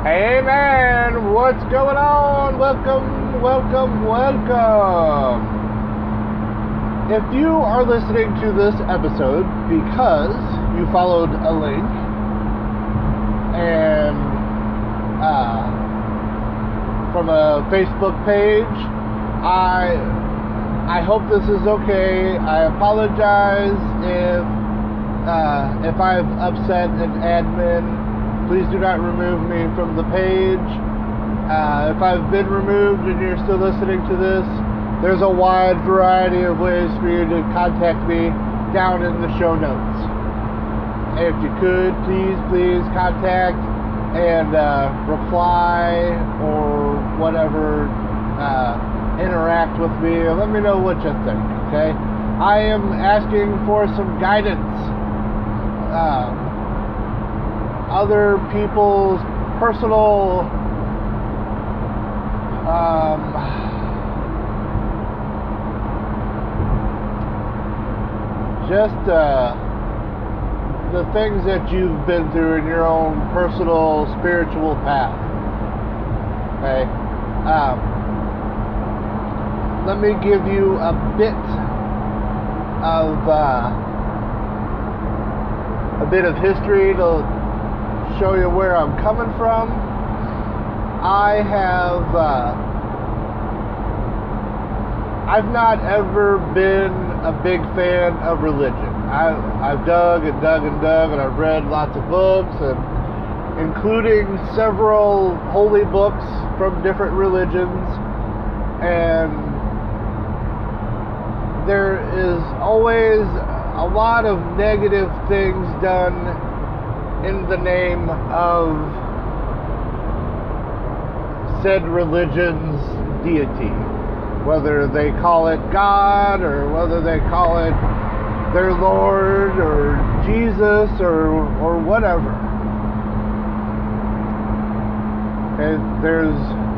Hey man, what's going on? Welcome, welcome, welcome. If you are listening to this episode because you followed a link and from a Facebook page, I hope this is okay. I apologize if I've upset an admin. Please do not remove me from the page. If I've been removed and you're still listening to this, there's a wide variety of ways for you to contact me down in the show notes. If you could, please contact and reply or whatever, interact with me. Let me know what you think, okay? I am asking for some guidance. Other people's personal the things that you've been through in your own personal spiritual path. Okay, let me give you a bit of history to show you where I'm coming from. I've not ever been a big fan of religion. I've dug and I've read lots of books, and including several holy books from different religions, and there is always a lot of negative things done in the name of said religion's deity, whether they call it God or whether they call it their Lord or Jesus or whatever. And there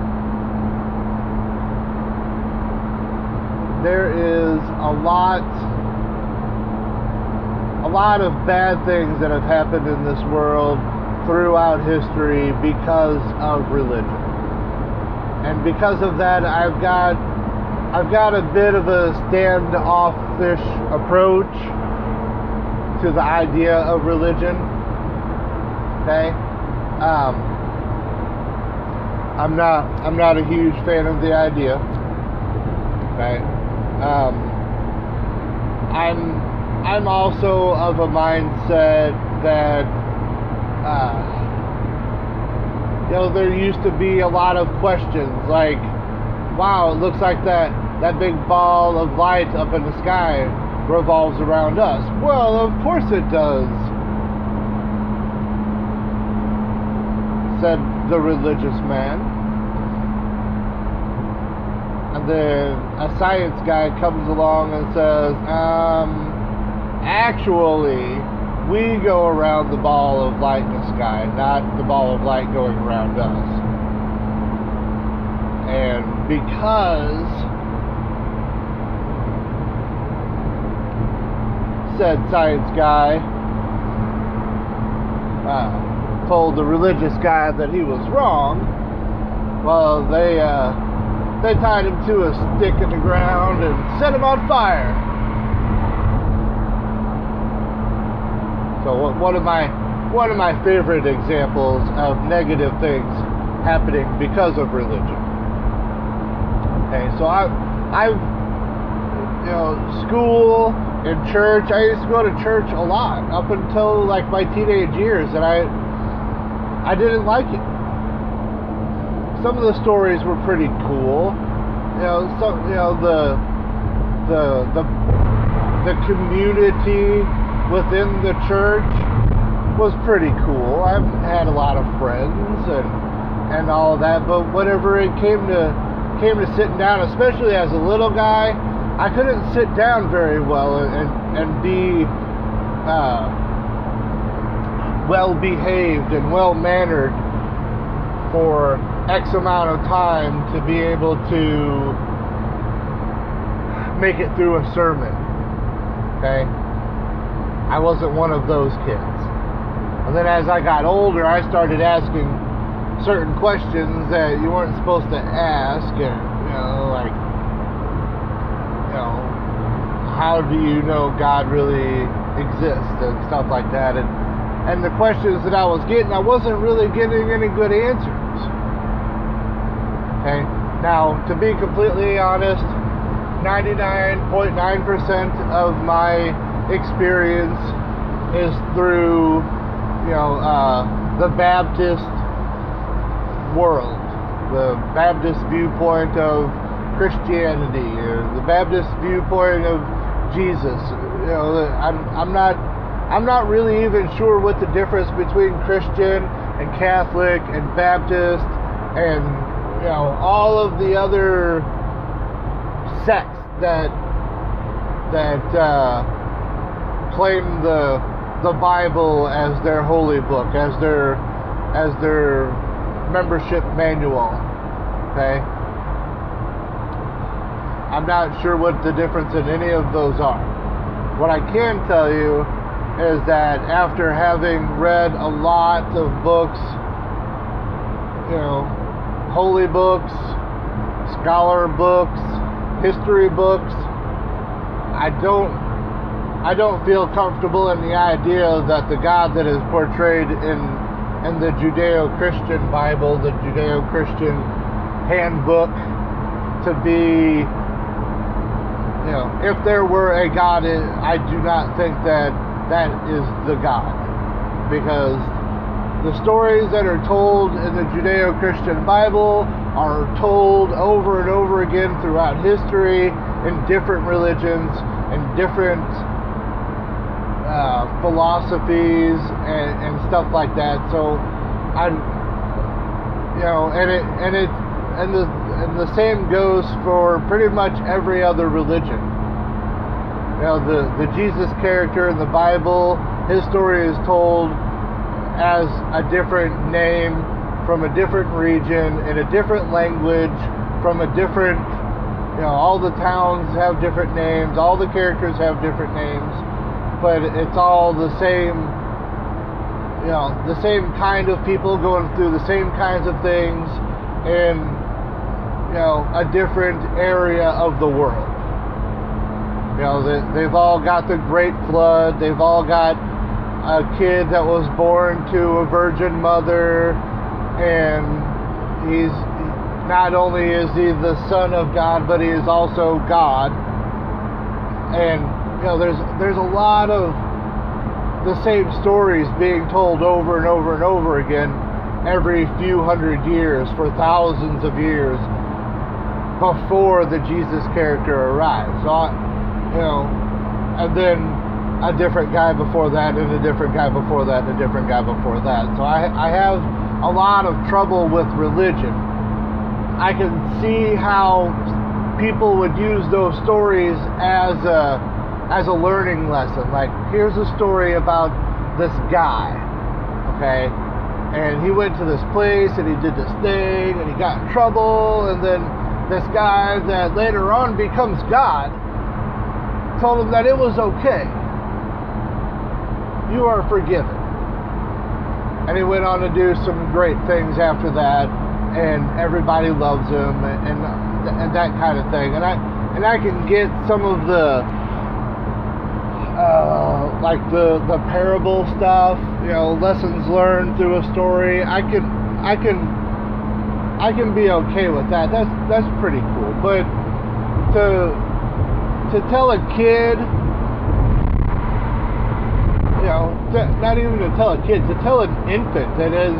is a lot of bad things that have happened in this world throughout history because of religion. And because of that, I've got a bit of a standoffish approach to the idea of religion. Okay? I'm not a huge fan of the idea. Okay? I'm also of a mindset that, there used to be a lot of questions like, wow, it looks like that big ball of light up in the sky revolves around us. Well, of course it does, said the religious man. And then a science guy comes along and says, actually, we go around the ball of light in the sky, not the ball of light going around us. And because said science guy told the religious guy that he was wrong, well, they tied him to a stick in the ground and set him on fire. So one of my favorite examples of negative things happening because of religion. Okay, so I've school and church. I used to go to church a lot up until like my teenage years, and I didn't like it. Some of the stories were pretty cool. The community within the church was pretty cool. I've had a lot of friends and all of that, but whenever it came to sitting down, especially as a little guy, I couldn't sit down very well and be well behaved and well mannered for X amount of time to be able to make it through a sermon. Okay? I wasn't one of those kids. And then as I got older, I started asking certain questions that you weren't supposed to ask, and like, how do you know God really exists and stuff like that, and the questions that I was getting, I wasn't really getting any good answers. Okay, now to be completely honest, 99.9% of my experience is through the Baptist world, the Baptist viewpoint of Christianity, or the Baptist viewpoint of Jesus. I'm not really even sure what the difference between Christian and Catholic and Baptist and all of the other sects that claim the Bible as their holy book, as their membership manual. Okay, I'm not sure what the difference in any of those are. What I can tell you is that after having read a lot of books, holy books, scholar books, history books, I don't feel comfortable in the idea that the God that is portrayed in the Judeo-Christian Bible, the Judeo-Christian handbook, to be, if there were a God, I do not think that is the God, because the stories that are told in the Judeo-Christian Bible are told over and over again throughout history in different religions and different philosophies and stuff like that. So and the same goes for pretty much every other religion. The Jesus character in the Bible, his story is told as a different name, from a different region, in a different language, from a different, all the towns have different names, all the characters have different names, but it's all the same, the same kind of people going through the same kinds of things in, a different area of the world. They've all got the Great Flood, they've all got a kid that was born to a virgin mother, and he's not only is he the Son of God, but he is also God. And there's a lot of the same stories being told over and over and over again every few hundred years for thousands of years before the Jesus character arrives. So, and then a different guy before that, and a different guy before that, and a different guy before that. So I have a lot of trouble with religion. I can see how people would use those stories as a learning lesson. Like, here's a story about this guy, okay? And he went to this place, and he did this thing, and he got in trouble, and then this guy that later on becomes God told him that it was okay. You are forgiven. And he went on to do some great things after that, and everybody loves him, and that kind of thing. And I can get some of the like the parable stuff, lessons learned through a story. I can be okay with that. That's pretty cool. But to tell a kid, not even to tell a kid, to tell an infant that has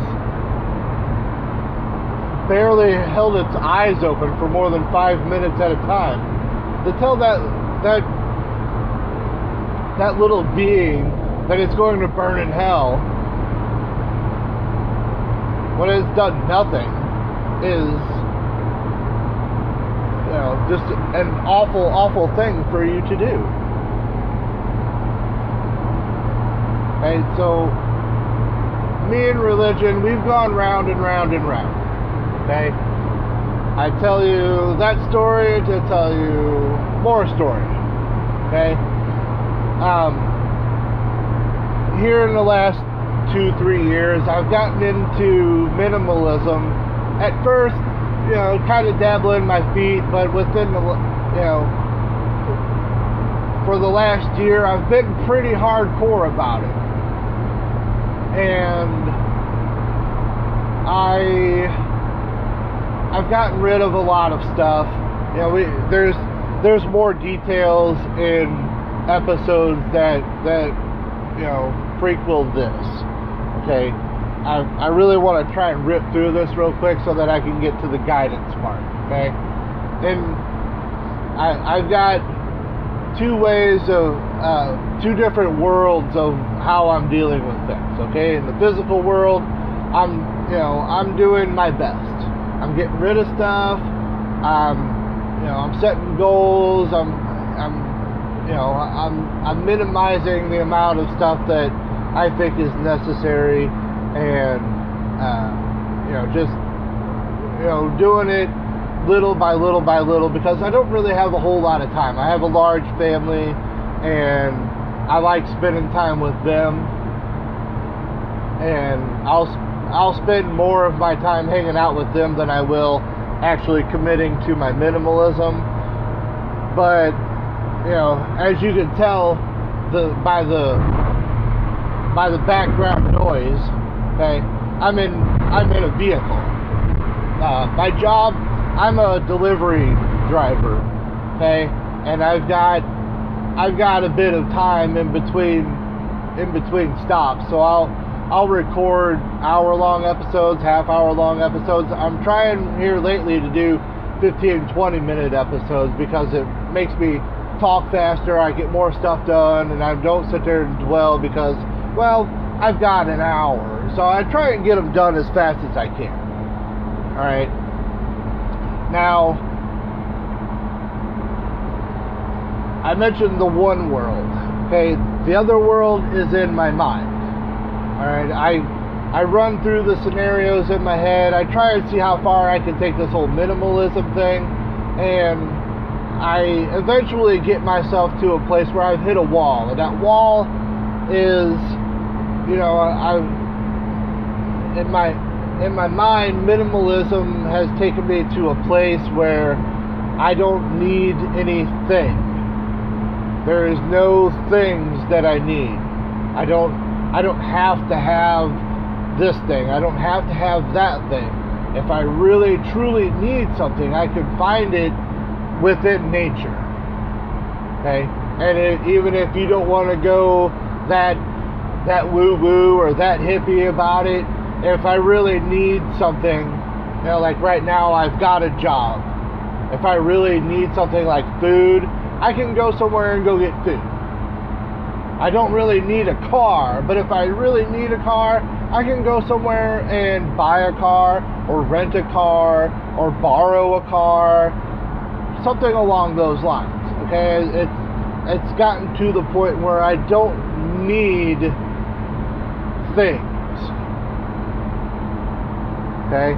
barely held its eyes open for more than 5 minutes at a time, to tell that little being that it's going to burn in hell when it's done nothing is, just an awful thing for you to do. Okay, so me and religion, we've gone round and round and round. Okay, I tell you that story to tell you more stories. Okay, here in the last 2-3 years, I've gotten into minimalism. At first, kind of dabbling my feet, but within the, for the last year, I've been pretty hardcore about it. And I've gotten rid of a lot of stuff. There's more details in episodes that prequel this. Okay, I really want to try and rip through this real quick so that I can get to the guidance part. Okay, and I've got two ways of two different worlds of how I'm dealing with things. Okay, in the physical world, I'm doing my best. I'm getting rid of stuff. I'm setting goals. I'm minimizing the amount of stuff that I think is necessary, and just doing it little by little by little, because I don't really have a whole lot of time. I have a large family, and I like spending time with them, and I'll spend more of my time hanging out with them than I will actually committing to my minimalism. But as you can tell by the background noise, okay, I'm in a vehicle. My job, I'm a delivery driver, okay, and I've got a bit of time in between stops, so I'll record hour-long episodes, half-hour-long episodes. I'm trying here lately to do 15-20-minute episodes because it makes me talk faster, I get more stuff done, and I don't sit there and dwell because, well, I've got an hour. So I try and get them done as fast as I can. Alright. Now, I mentioned the one world. Okay, the other world is in my mind. Alright, I run through the scenarios in my head. I try and see how far I can take this whole minimalism thing, and I eventually get myself to a place where I've hit a wall, and that wall is, in my mind, minimalism has taken me to a place where I don't need anything. There is no things that I need. I don't have to have this thing. I don't have to have that thing. If I really truly need something, I can find it within nature. Okay? And even if you don't want to go that woo-woo or that hippie about it, if I really need something, like right now I've got a job. If I really need something like food, I can go somewhere and go get food. I don't really need a car, but if I really need a car, I can go somewhere and buy a car, or rent a car, or borrow a car, something along those lines. Okay, it's gotten to the point where I don't need things. Okay.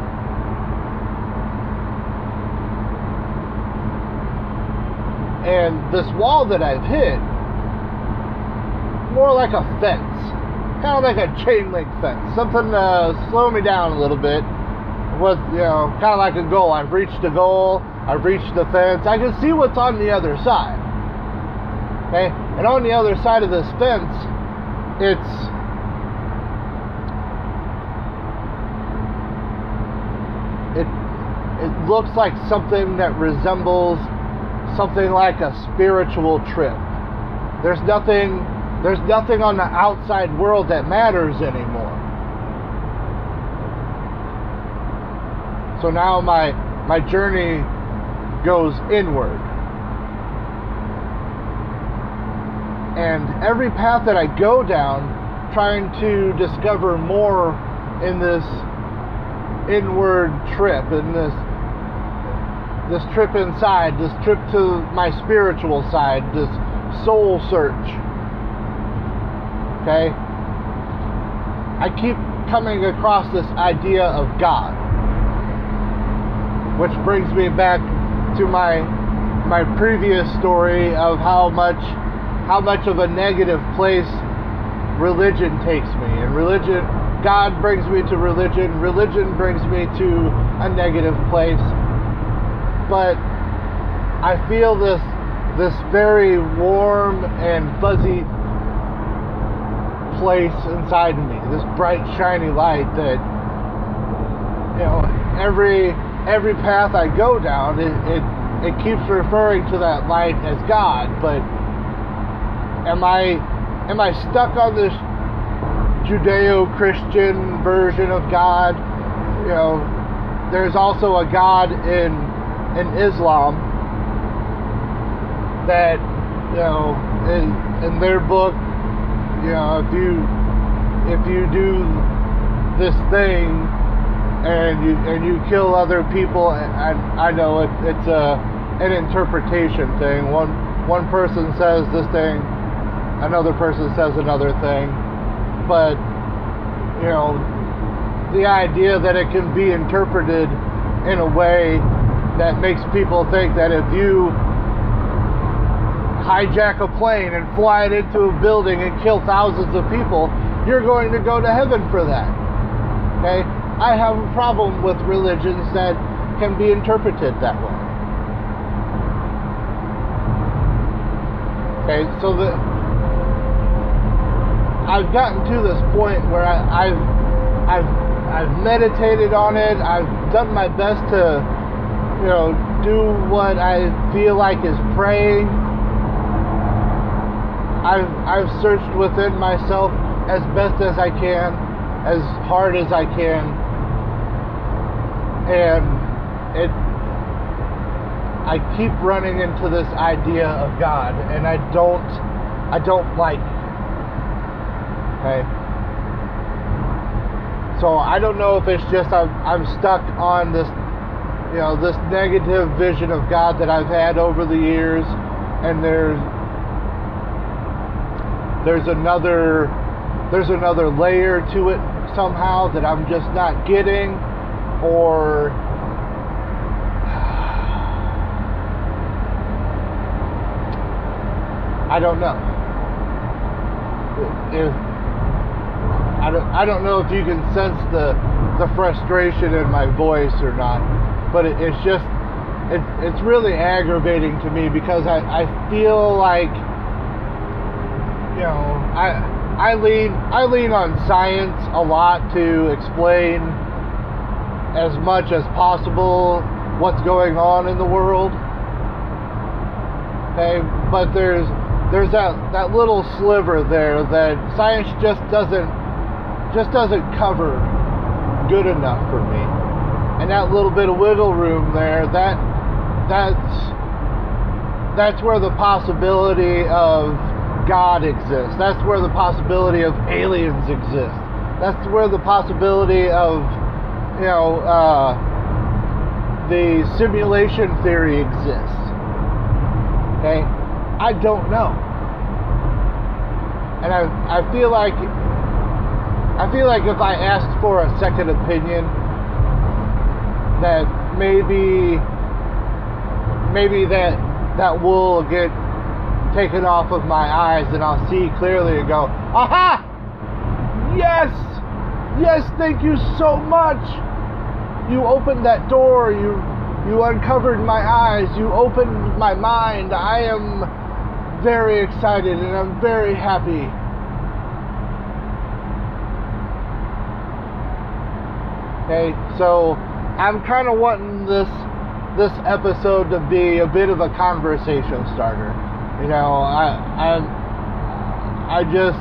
And this wall that I've hit, more like a fence, kind of like a chain link fence, something to slow me down a little bit. Was kind of like a goal. I've reached a goal. I've reached the fence. I can see what's on the other side. Okay, and on the other side of this fence, it looks like something that resembles something like a spiritual trip. There's nothing on the outside world that matters anymore. So now my journey goes inward. And every path that I go down, trying to discover more in this inward trip, in this trip inside, this trip to my spiritual side, this soul search. Okay? I keep coming across this idea of God, which brings me back to my previous story of how much of a negative place religion takes me, and God brings me to religion. Religion brings me to a negative place. But I feel this very warm and fuzzy place inside of me, this bright, shiny light that, every path I go down, it keeps referring to that light as God. But am I stuck on this Judeo-Christian version of God? There's also a God in Islam that, in their book, if you do this thing and you kill other people, I know it's an interpretation thing. One person says this thing, another person says another thing, but the idea that it can be interpreted in a way that makes people think that if you hijack a plane and fly it into a building and kill thousands of people, you're going to go to heaven for that. Okay? I have a problem with religions that can be interpreted that way. Okay, so I've gotten to this point where I've meditated on it. I've done my best to, do what I feel like is praying. I've searched within myself as best as I can, as hard as I can, and I keep running into this idea of God, and I don't like it. Okay, so I don't know if it's just I'm stuck on this, this negative vision of God that I've had over the years, and there's another layer to it somehow that I'm just not getting, or I don't know. I don't know if you can sense the frustration in my voice or not, but it's really aggravating to me, because I feel like, I lean on science a lot to explain as much as possible what's going on in the world. Okay, but there's that little sliver there that science just doesn't cover good enough for me. And that little bit of wiggle room there, that's where the possibility of God exists. That's where the possibility of aliens exists. That's where the possibility of, the simulation theory exists. Okay? I don't know. And I feel like if I asked for a second opinion, that maybe that wool will get taken off of my eyes, and I'll see clearly and go, aha! Yes! Yes, thank you so much! You opened that door, you uncovered my eyes, you opened my mind. I am very excited and I'm very happy. Okay, so I'm kind of wanting this episode to be a bit of a conversation starter. I just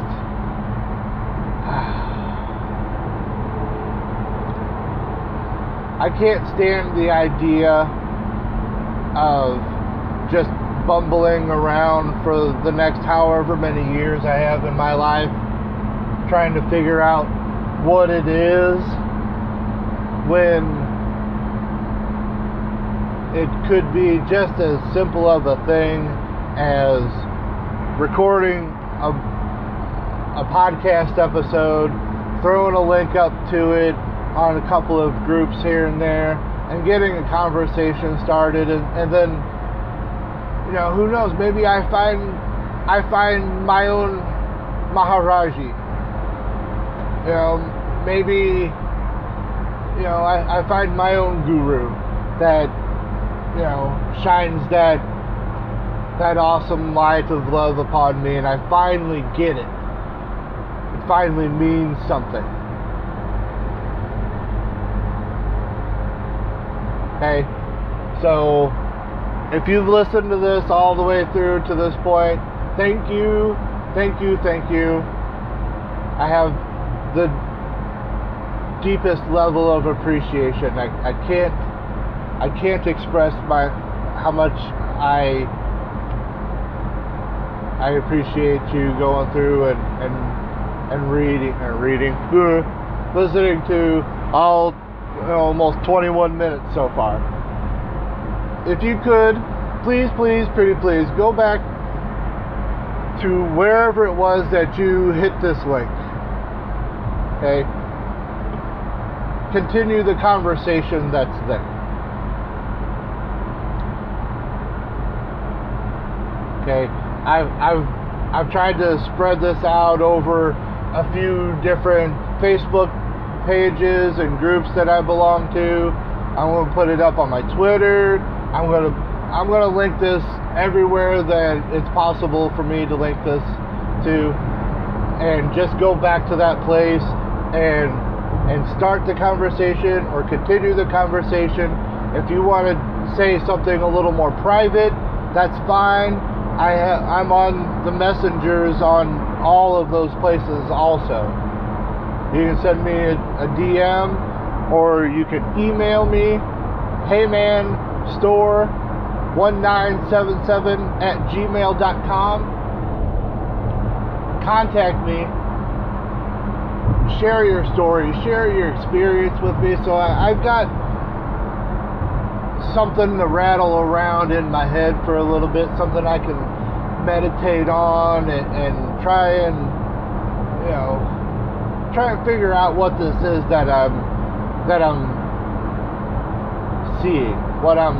I can't stand the idea of just bumbling around for the next however many years I have in my life, trying to figure out what it is, when it could be just as simple of a thing as recording a podcast episode, throwing a link up to it on a couple of groups here and there, and getting a conversation started, and then, who knows, maybe I find my own Maharaji, Maybe, I find my own guru that, shines that awesome light of love upon me, and I finally get it. It finally means something. Okay, so if you've listened to this all the way through to this point, thank you. I have the deepest level of appreciation. I can't express how much I appreciate you going through and listening to all almost 21 minutes so far. If you could, please, pretty please, go back to wherever it was that you hit this link. Okay? Continue the conversation that's there. Okay? I've tried to spread this out over a few different Facebook pages and groups that I belong to. I'm going to put it up on my Twitter. I'm going to link this everywhere that it's possible for me to link this to, and just go back to that place and start the conversation or continue the conversation. If you want to say something a little more private, that's fine. I'm on the messengers on all of those places also. You can send me a DM, or you can email me, heymanstore1977@gmail.com. Contact me, share your story, share your experience with me, so I've got something to rattle around in my head for a little bit, something I can meditate on and try and figure out what this is that I'm seeing, what I'm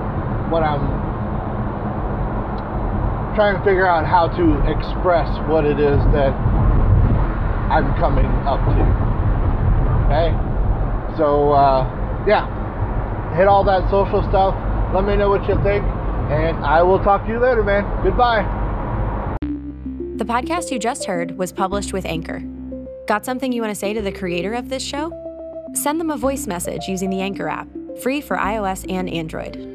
trying to figure out how to express what it is that I'm coming up to. Okay? So, hit all that social stuff. Let me know what you think, and I will talk to you later, man. Goodbye. The podcast you just heard was published with Anchor. Got something you want to say to the creator of this show? Send them a voice message using the Anchor app, free for iOS and Android.